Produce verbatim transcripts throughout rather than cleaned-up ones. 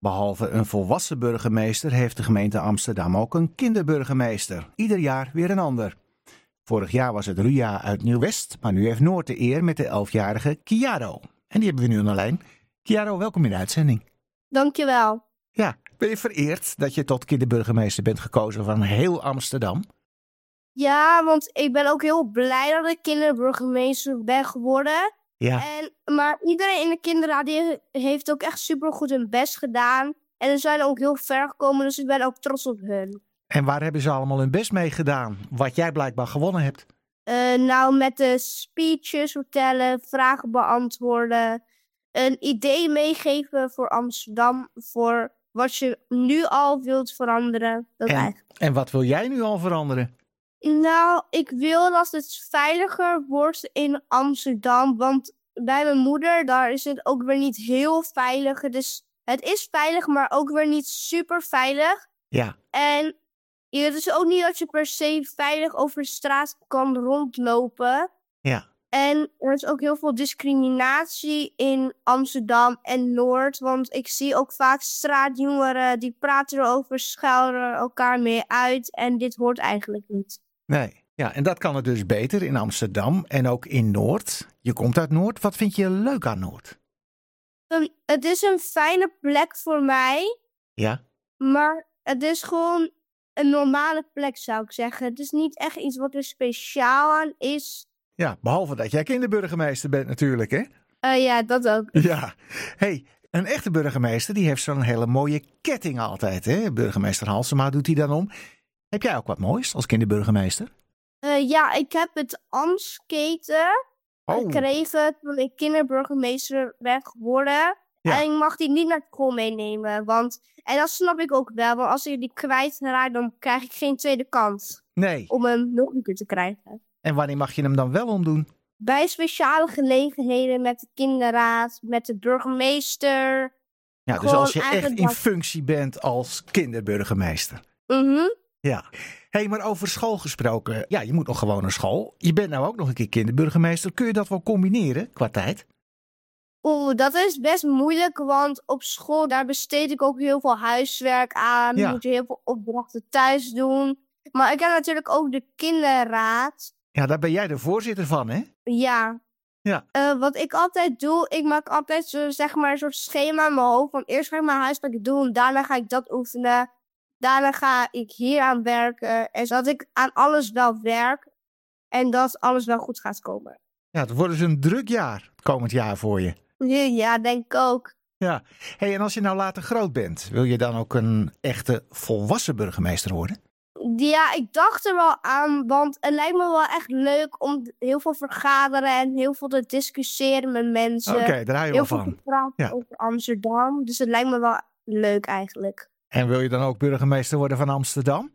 Behalve een volwassen burgemeester heeft de gemeente Amsterdam ook een kinderburgemeester. Ieder jaar weer een ander. Vorig jaar was het Ruja uit Nieuw-West, maar nu heeft Noord de eer met de elfjarige Chiaro. En die hebben we nu aan de lijn. Chiaro, welkom in de uitzending. Dankjewel. Ja, ben je vereerd dat je tot kinderburgemeester bent gekozen van heel Amsterdam? Ja, want ik ben ook heel blij dat ik kinderburgemeester ben geworden. Ja. En, maar iedereen in de kinderraad die heeft ook echt supergoed hun best gedaan. En ze zijn ook heel ver gekomen, dus ik ben ook trots op hun. En waar hebben ze allemaal hun best mee gedaan? Wat jij blijkbaar gewonnen hebt. Uh, nou, met de speeches vertellen, vragen beantwoorden. Een idee meegeven voor Amsterdam, voor wat je nu al wilt veranderen. Dat En, eigenlijk. en wat wil jij nu al veranderen? Nou, ik wil dat het veiliger wordt in Amsterdam. Want bij mijn moeder, daar is het ook weer niet heel veilig. Dus het is veilig, maar ook weer niet super veilig. Ja. En het is ook niet dat je per se veilig over de straat kan rondlopen. Ja. En er is ook heel veel discriminatie in Amsterdam en Noord. Want ik zie ook vaak straatjongeren die praten erover, schelden elkaar mee uit. En dit hoort eigenlijk niet. Nee, ja, en dat kan het dus beter in Amsterdam en ook in Noord. Je komt uit Noord. Wat vind je leuk aan Noord? Um, het is een fijne plek voor mij. Ja. Maar het is gewoon een normale plek, zou ik zeggen. Het is niet echt iets wat er speciaal aan is. Ja, behalve dat jij kinderburgemeester bent natuurlijk, hè? Uh, ja, dat ook. Ja. Hey, een echte burgemeester die heeft zo'n hele mooie ketting altijd, hè? Burgemeester Halsema doet die dan om. Heb jij ook wat moois als kinderburgemeester? Uh, ja, ik heb het Amsketen oh. gekregen toen ik kinderburgemeester ben geworden. Ja. En ik mag die niet naar school meenemen. Want, en dat snap ik ook wel, want als ik die kwijtraak, dan krijg ik geen tweede kans. Nee. Om hem nog een keer te krijgen. En wanneer mag je hem dan wel omdoen? Bij speciale gelegenheden met de kinderraad, met de burgemeester. Ja, dus als je echt in functie bent als kinderburgemeester. Mhm. Ja. Hé, hey, maar over school gesproken. Ja, je moet nog gewoon naar school. Je bent nou ook nog een keer kinderburgemeester. Kun je dat wel combineren qua tijd? Oeh, dat is best moeilijk, want op school, daar besteed ik ook heel veel huiswerk aan. Ja. Moet je heel veel opdrachten thuis doen. Maar ik heb natuurlijk ook de kinderraad. Ja, daar ben jij de voorzitter van, hè? Ja. Ja. Uh, wat ik altijd doe, ik maak altijd zo, zeg maar, een soort schema in mijn hoofd. Van eerst ga ik mijn huiswerk doen, daarna ga ik dat oefenen. Daarna ga ik hier aan werken. En zodat ik aan alles wel werk. En dat alles wel goed gaat komen. Ja, het wordt dus een druk jaar, komend jaar voor je. Ja, denk ik ook. Ja. Hey, en als je nou later groot bent, wil je dan ook een echte volwassen burgemeester worden? Ja, ik dacht er wel aan, want het lijkt me wel echt leuk om heel veel vergaderen en heel veel te discussiëren met mensen. Oké, okay, daar hou je heel wel van. Heel veel te praten ja. over Amsterdam, dus het lijkt me wel leuk eigenlijk. En wil je dan ook burgemeester worden van Amsterdam?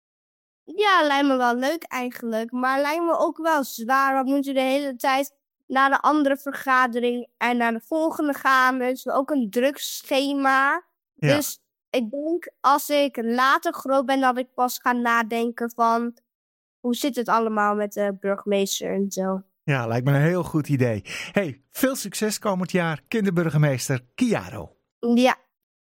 Ja, lijkt me wel leuk eigenlijk, maar lijkt me ook wel zwaar, want moet je de hele tijd naar de andere vergadering en naar de volgende gaan. Dus ook een druk schema. Ja. Dus ik denk als ik later groot ben dat ik pas ga nadenken van hoe zit het allemaal met de burgemeester en zo. Ja, lijkt me een heel goed idee. Hey, veel succes komend jaar, kinderburgemeester Chiaro. Ja.